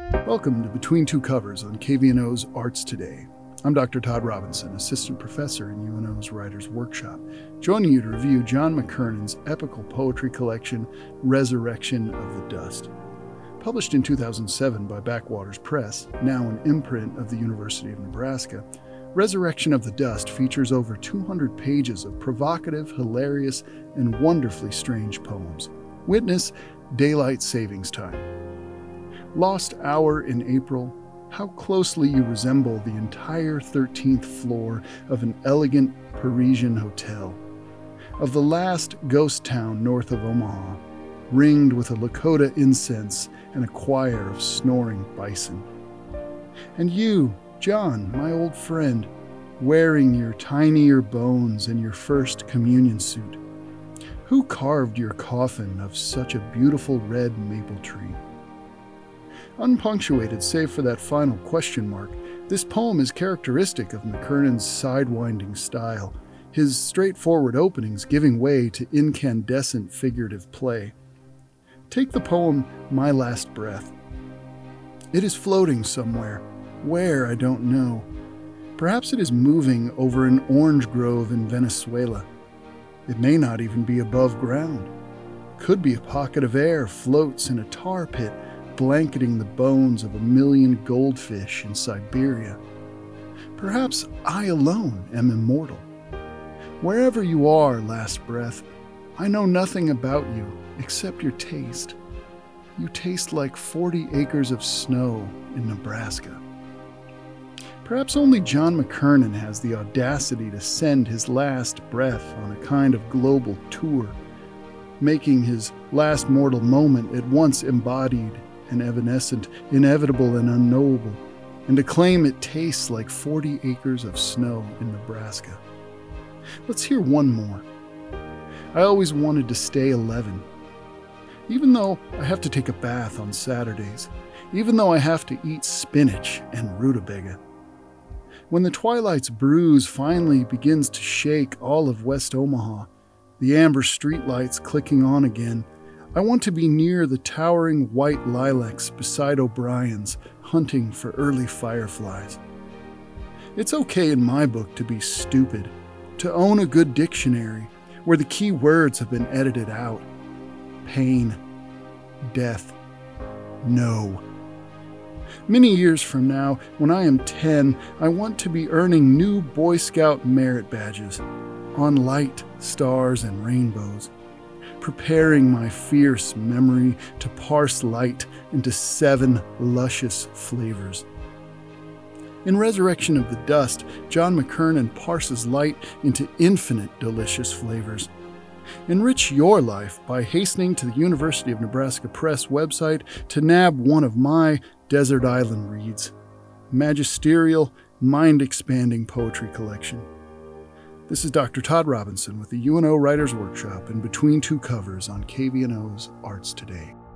Welcome to Between Two Covers on KVNO's Arts Today. I'm Dr. Todd Robinson, Assistant Professor in UNO's Writers' Workshop, joining you to review John McKernan's epical poetry collection, Resurrection of the Dust. Published in 2007 by Backwaters Press, now an imprint of the University of Nebraska, Resurrection of the Dust features over 200 pages of provocative, hilarious, and wonderfully strange poems. Witness Daylight Savings Time. Lost hour in April, how closely you resemble the entire 13th floor of an elegant Parisian hotel, of the last ghost town north of Omaha, ringed with a Lakota incense and a choir of snoring bison. And you, John, my old friend, wearing your tinier bones and your first communion suit. Who carved your coffin of such a beautiful red maple tree? Unpunctuated save for that final question mark, this poem is characteristic of McKernan's sidewinding style, his straightforward openings giving way to incandescent figurative play. Take the poem My Last Breath. It is floating somewhere. Where, I don't know. Perhaps it is moving over an orange grove in Venezuela. It may not even be above ground. Could be a pocket of air floats in a tar pit, blanketing the bones of 1,000,000 goldfish in Siberia. Perhaps I alone am immortal. Wherever you are, last breath, I know nothing about you except your taste. You taste like 40 acres of snow in Nebraska. Perhaps only John McKernan has the audacity to send his last breath on a kind of global tour, making his last mortal moment at once embodied and evanescent, inevitable and unknowable, and to claim it tastes like 40 acres of snow in Nebraska. Let's hear one more. I always wanted to stay 11. Even though I have to take a bath on Saturdays, even though I have to eat spinach and rutabaga. When the twilight's bruise finally begins to shake all of West Omaha, the amber streetlights clicking on again, I want to be near the towering white lilacs beside O'Brien's, hunting for early fireflies. It's okay in my book to be stupid, to own a good dictionary where the key words have been edited out. Pain, death, no. Many years from now, when I am 10, I want to be earning new Boy Scout merit badges on light, stars, and rainbows, preparing my fierce memory to parse light into 7 luscious flavors. In Resurrection of the Dust, John McKernan parses light into infinite delicious flavors. Enrich your life by hastening to the University of Nebraska Press website to nab one of my Desert Island Reads, magisterial, mind-expanding poetry collection. This is Dr. Todd Robinson with the UNO Writers' Workshop and Between Two Covers on KVNO's Arts Today.